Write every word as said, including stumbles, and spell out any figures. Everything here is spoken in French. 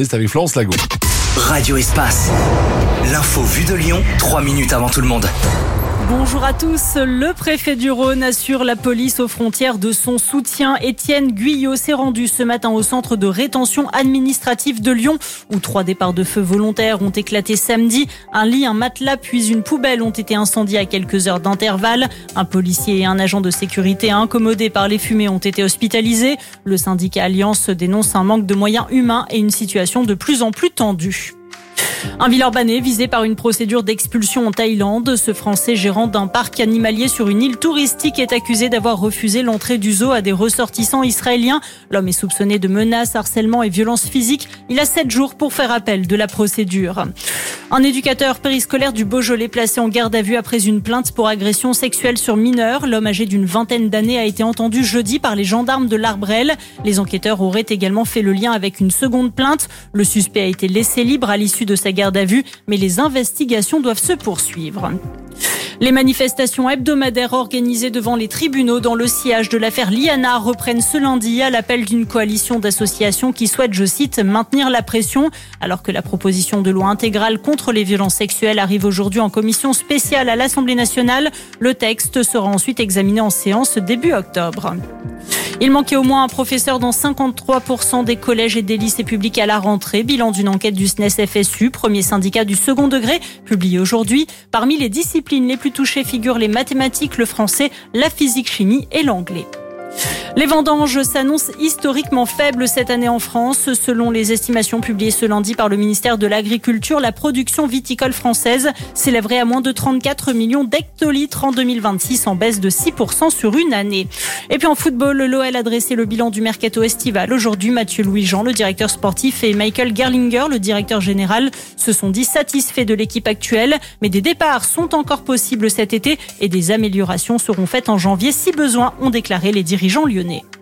C'est avec Florence Lago. Radio Espace. L'info vue de Lyon, trois minutes avant tout le monde. Bonjour à tous. Le préfet du Rhône assure la police aux frontières de son soutien. Étienne Guyot s'est rendu ce matin au centre de rétention administrative de Lyon, où trois départs de feu volontaires ont éclaté samedi. Un lit, un matelas, puis une poubelle ont été incendiés à quelques heures d'intervalle. Un policier et un agent de sécurité incommodés par les fumées ont été hospitalisés. Le syndicat Alliance dénonce un manque de moyens humains et une situation de plus en plus tendue. Un Villeurbanais visé par une procédure d'expulsion en Thaïlande. Ce Français gérant d'un parc animalier sur une île touristique est accusé d'avoir refusé l'entrée du zoo à des ressortissants israéliens. L'homme est soupçonné de menaces, harcèlement et violences physiques. Il a sept jours pour faire appel de la procédure. Un éducateur périscolaire du Beaujolais placé en garde à vue après une plainte pour agression sexuelle sur mineur. L'homme âgé d'une vingtaine d'années a été entendu jeudi par les gendarmes de l'Arbrel. Les enquêteurs auraient également fait le lien avec une seconde plainte. Le suspect a été laissé libre à l'issue de sa garde à vue, mais les investigations doivent se poursuivre. Les manifestations hebdomadaires organisées devant les tribunaux dans le sillage de l'affaire Liana reprennent ce lundi à l'appel d'une coalition d'associations qui souhaite, je cite, maintenir la pression. Alors que la proposition de loi intégrale contre les violences sexuelles arrive aujourd'hui en commission spéciale à l'Assemblée nationale, le texte sera ensuite examiné en séance début octobre. Il manquait au moins un professeur dans cinquante-trois pour cent des collèges et des lycées publics à la rentrée. Bilan d'une enquête du S N E S F S U, premier syndicat du second degré, publié aujourd'hui. Parmi les disciplines les plus touchées figurent les mathématiques, le français, la physique-chimie et l'anglais. Les vendanges s'annoncent historiquement faibles cette année en France. Selon les estimations publiées ce lundi par le ministère de l'Agriculture, la production viticole française s'élèverait à moins de trente-quatre millions d'hectolitres en deux mille vingt-six, en baisse de six pour cent sur une année. Et puis en football, l'O L a dressé le bilan du mercato estival. Aujourd'hui, Mathieu Louis-Jean, le directeur sportif, et Michael Gerlinger, le directeur général, se sont dit satisfaits de l'équipe actuelle. Mais des départs sont encore possibles cet été et des améliorations seront faites en janvier si besoin, ont déclaré les dirigeants lyonnais.